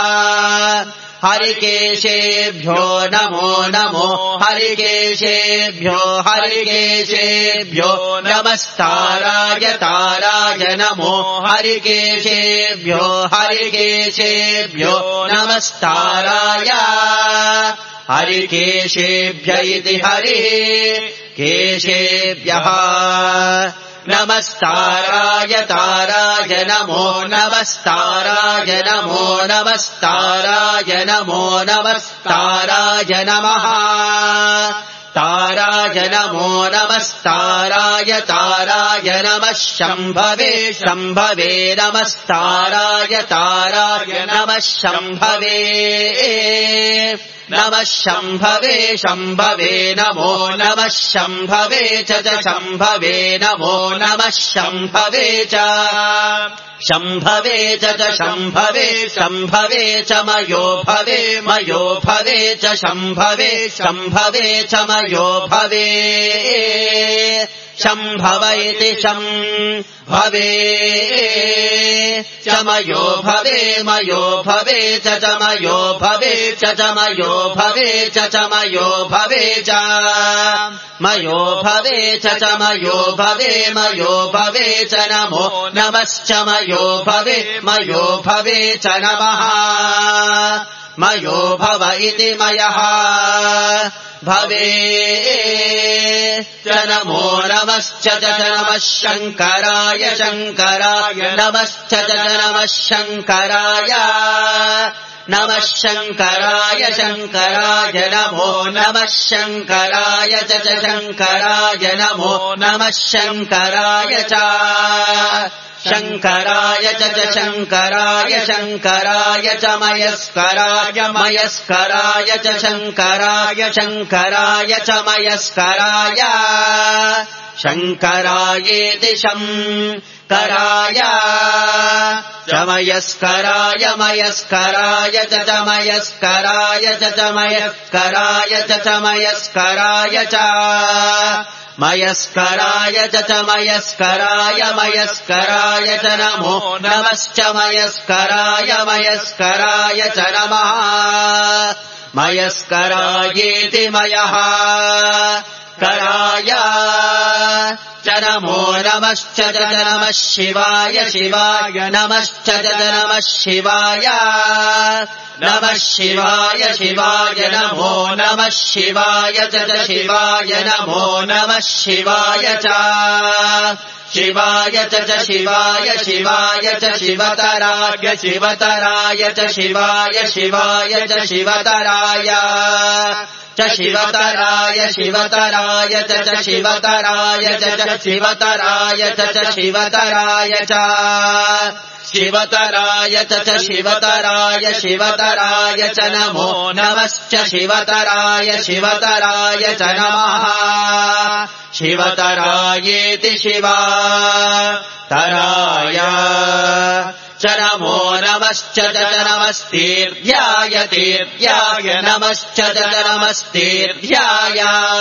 हरिकेशेभ्यो नमो नमो हरिकेशेभ्यो हरिकेशेभ्यो नमस्ताराय ताराय नमो हरिकेशेभ्यो हरिकेशेभ्यो नमस्ताराय हरिकेशेभ्य इति हरिः केशेभ्यः नमस्ताराय ताराय नमो नमस्ताराय नमो नमस्ताराय नमो नमस्ताराय नमः ताराय नमो नमस्ताराय ताराय नमः शम्भवे शम्भवे नमस्ताराय ताराय नमः शम्भवे नमः शम्भवे शम्भवे नमो नमः शम्भवे च च शम्भवे नमो नमः शम्भवे च शम्भवे च च शम्भवे शम्भवे च मयो भवे मयो भवे च शम्भवे शम्भवे च मयो भवे शम्भव इति शम्भवे च मयो भवे मयो भवे च च मयो भवे च च मयो भवे च च मयो भवे च मयो भवे च च मयो भवे मयो भवे च नमो नमश्च मयो भवे मयो भवे च नमः मयो भव इति मयः भवे च नमो नमश्च च नमः शङ्कराय शङ्कराय नमश्च च नमः शङ्कराय नमः शङ्कराय शङ्कराय नमो नमः शङ्कराय च च शङ्कराय नमो नमः शङ्कराय च शङ्कराय च च शङ्कराय शङ्कराय च मयस्कराय मयस्कराय च शङ्कराय शङ्कराय च मयस्कराय शङ्करायेति शङ्कराय च मयस्कराय मयस्कराय च च मयस्कराय च च मयस्कराय च च मयस्कराय च मयस्कराय च च मयस्कराय मयस्कराय च नमो नमश्च मयस्कराय मयस्कराय च नमः मयस्करायेति मयः कराय च नमो नमश्च च नमः शिवाय शिवाय नमश्च च नमः शिवाय नमः शिवाय शिवाय नमो नमः शिवाय च च शिवाय नमो नमः शिवाय च शिवाय च च शिवाय शिवाय च शिवतराय शिवतराय च शिवाय शिवाय च शिवतराय च शिवतराय शिवतराय च च शिवतराय च च शिवतराय च च शिवतराय च शिवतराय च च शिवतराय शिवतराय च नमो नमश्च शिवतराय शिवतराय च नमः शिवतरायेति शिवतराय च नमो नमश्च च नमस्तीर्ध्याय तीर्ध्याय नमश्च च नमस्तीर्ध्याय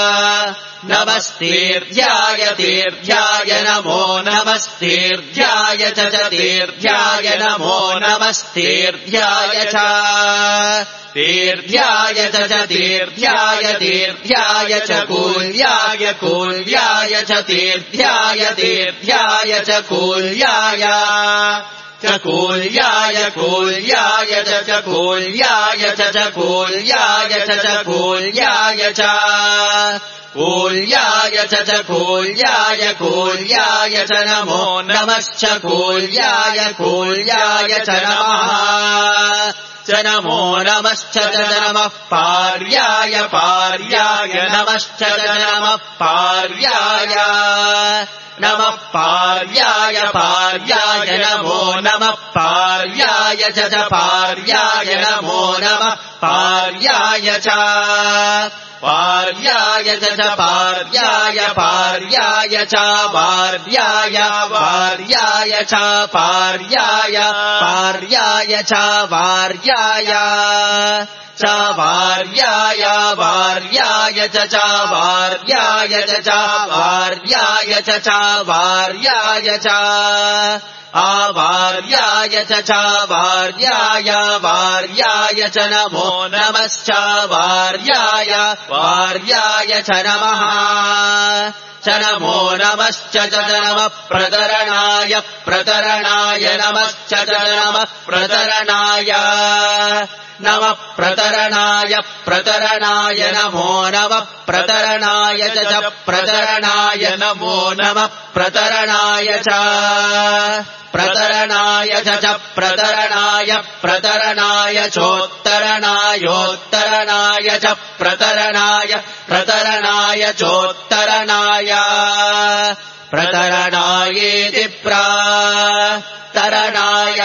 नमस्तीर्ध्याय तीर्ध्याय नमो नमस्तीर्ध्याय च च तीर्ध्याय नमो नमस्तीर्ध्याय च तीर्ध्याय च च तीर्ध्याय तीर्ध्याय च कूल्याय कूल्याय च तीर्ध्याय तीर्ध्याय च कूल्याय च कूल्याय कूल्याय च च कूल्याय च च कूल्याय च च कूल्याय च कूल्याय च च कूल्याय कूल्याय च नमो नमश्च कूल्याय कूल्याय च नमः च नमो नमश्च च नमः पार्याय पार्याय नमश्च च नमः पार्याय नमः पार्याय पार्याय नमो नमः पार्याय च च पार्याय नमो नमः पार्याय च पार्याय च च पार्याय पार्याय च वार्याय वार्याय च पार्याय पार्याय च वार्याय च वार्याय चावार्याय च चावार्याय च चावार्याय च चावार्याय च आवार्याय च चावार्याय वार्याय च नमो नमश्चावार्याय वार्याय च नमः च नमो नमश्च च नमः प्रतरणाय प्रतरणाय नमश्च च नमः प्रतरणाय नमः प्रतरणाय प्रतरणाय नमो नमः प्रतरणाय च प्रतरणाय नमो नमः प्रतरणाय च प्रतरणाय च प्रतरणाय प्रतरणाय चोत्तरणायोत्तरणाय च प्रतरणाय प्रतरणाय चोत्तरणाय प्रतरणायेति प्रतरणाय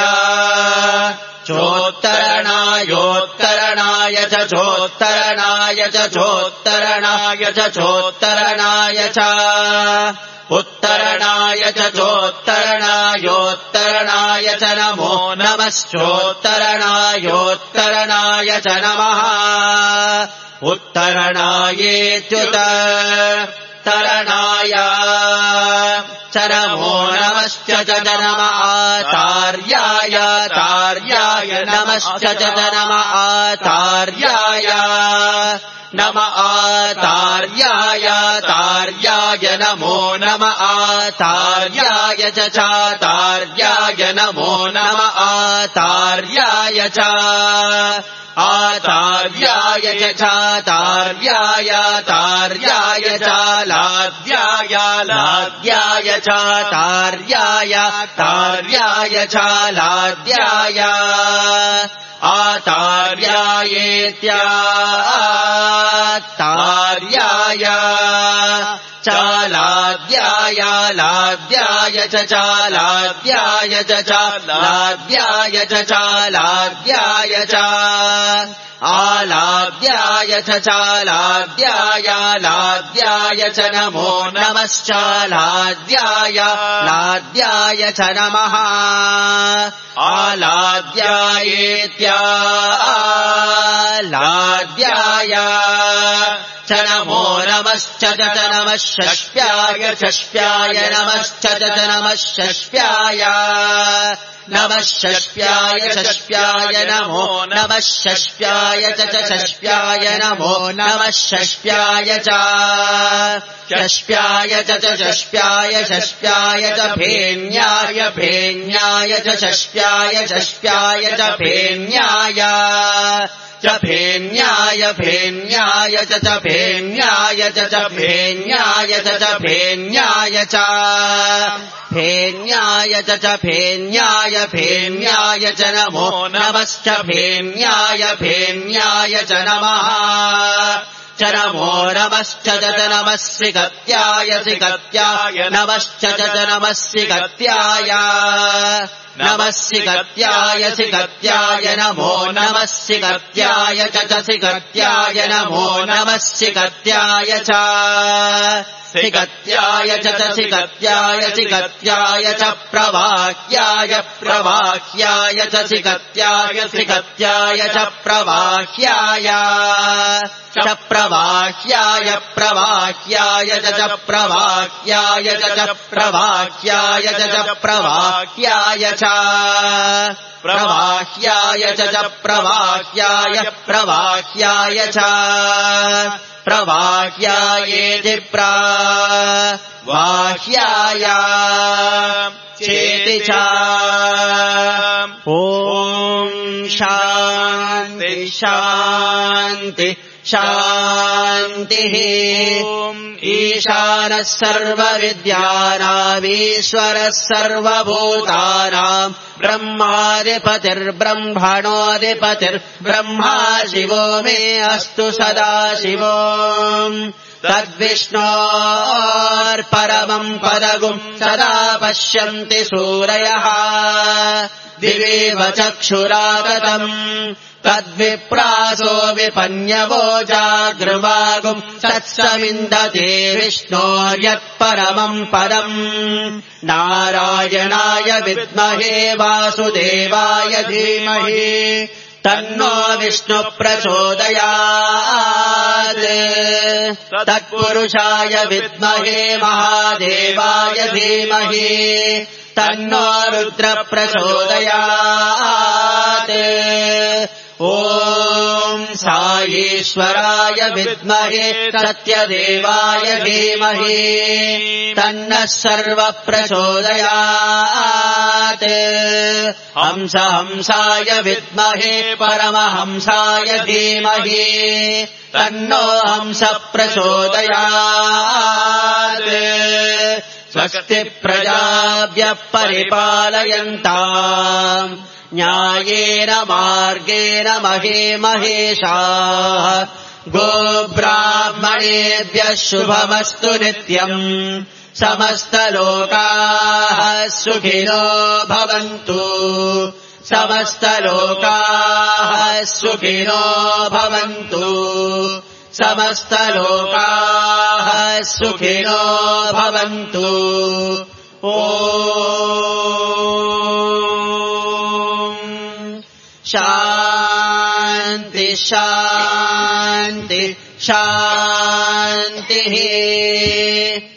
चोत्तरणायोत्तरणाय च चोत्तरणाय च चोत्तरणाय च चोत्तरणाय च उत्तरणाय च चोत्तरणायोत्तरणाय च नमो नमश्चोत्तरणायोत्तरणाय च नमः उत्तरणायेत्युत्तरणाय च नमो नमश्च च नम आचार्याय तार्याय नमश्च च नम आचार्याय नम आचार्याय तार्याय नमो नम आचार्याय च चातार्याय नमो नम आचार्याय च आचार्याय च चातार्याय तार्याय च लाद्याय लाद्याय च तार्याय तार्याय च लाद्याय आचार्यायेत्यातार्याय चालाद्याय लाद्याय च चालाद्याय च चालाद्याय च चालाद्याय च आलाद्याय च चालाद्याय लाद्याय च नमो नमश्चालाद्याय लाद्याय च नमः आलाद्यायेत्यालाद्याय च नमो नमश्च च नमः षष्ठ्याय षष्ठ्याय नमश्च च नमः षष्ठ्याय नमः षष्ठ्याय षष्ठ्याय नमो नमः षष्ठ्याय च षष्ठ्याय नमो नमः षष्ठ्याय च षष्ठ्याय च षष्ठ्याय षष्ठ्याय च फेन्याय फेन्याय च षष्ठ्याय षष्ठ्याय च फेन्याय च फेन्याय फेन्याय च च फेन्याय च च फेन्याय च च फेन्याय च फेन्याय च च फेन्याय फेन्याय च नमो नमश्च फेन्याय फेन्याय च नमः च नमो नमश्च च नमः श्रीगत्याय श्रीगत्याय नमश्च च नमः श्रीगत्याय नमः श्रीगत्याय श्रीगत्याय नमो नमः श्रीगत्याय च च श्रीगत्याय नमो नमः श्रीगत्याय च श्रीगत्याय च च श्रीगत्याय श्रीगत्याय च प्रवाह्याय प्रवाह्याय च श्रीगत्याय श्रीगत्याय च प्रवाह्याय च प्रवाह्याय प्रवाह्याय च च प्रवाह्याय च च प्रवाह्याय च च प्रवाह्याय च प्रवाह्याय च च प्रवाह्याय प्रवाह्याय च प्रवाह्यायेति प्रवाह्याय चेति च ॐ शान्ति शान्ति शान्तिः ईशानः सर्वविद्यानामीश्वरः सर्वभूतानाम् ब्रह्माधिपतिर्ब्रह्मणोऽधिपतिर्ब्रह्मा शिवो मे अस्तु सदा शिवो तद्विष्णोर्परमम् पदगुम् सदा पश्यन्ति सूरयः दिवेव चक्षुरागतम् तद्विप्रासो विपन्यवो जागृवागुम् तत्सविन्दते विष्णोर्यत्परमम् पदम् नारायणाय विद्महे वासुदेवाय धीमहि तन्नो विष्णु प्रचोदयात् तत्पुरुषाय विद्महे महादेवाय धीमहि तन्नो रुद्र प्रचोदयात् ॐ साईश्वराय विद्महे सत्यदेवाय धीमहि तन्नः सर्व प्रचोदयात् हंस हंसाय विद्महे परमहंसाय धीमहि तन्नो हंस प्रचोदयात् स्वस्ति प्रजाभ्यः परिपालयन्ताम् न्यायेन मार्गेण महे महेशाः गोब्राह्मणेभ्यः शुभमस्तु नित्यम् समस्तलोकाः सुखिनो भवन्तु समस्तलोकाः सुखिनो भवन्तु समस्तलोकाः सुखिनो भवन्तु ॐ शान्ति शान्ति शान्तिः